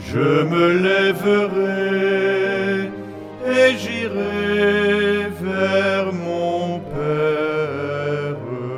Je me lèverai et j'irai vers mon Père.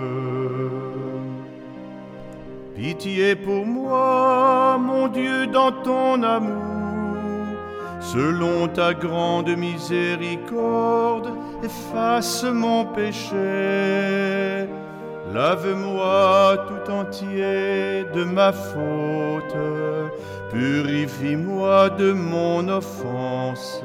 Pitié pour moi, mon Dieu, dans ton amour, selon ta grande miséricorde, efface mon péché. Lave-moi tout entier de ma faute, purifie-moi de mon offense.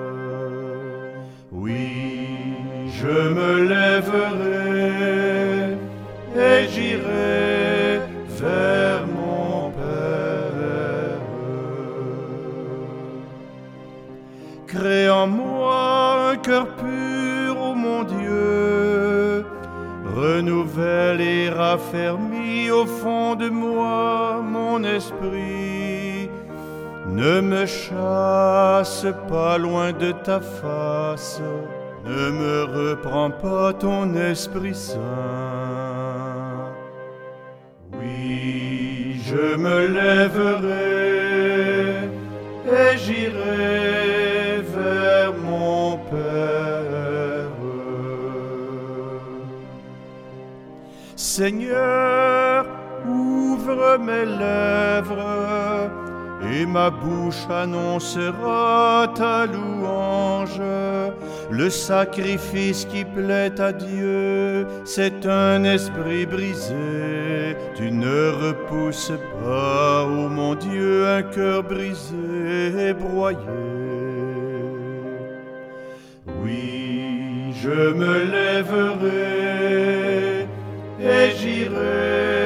Oui, je me lèverai et j'irai vers mon Père. Crée en moi un cœur pur, ô mon Dieu, renouvelle et raffermis au fond de moi mon esprit. Ne me chasse pas loin de ta face, ne me reprends pas ton Esprit Saint. Oui, je me lèverai et j'irai vers mon Père. Seigneur, ouvre mes lèvres, et ma bouche annoncera ta louange. Le sacrifice qui plaît à Dieu, c'est un esprit brisé. Tu ne repousses pas, ô mon Dieu, un cœur brisé et broyé. Oui, je me lèverai et j'irai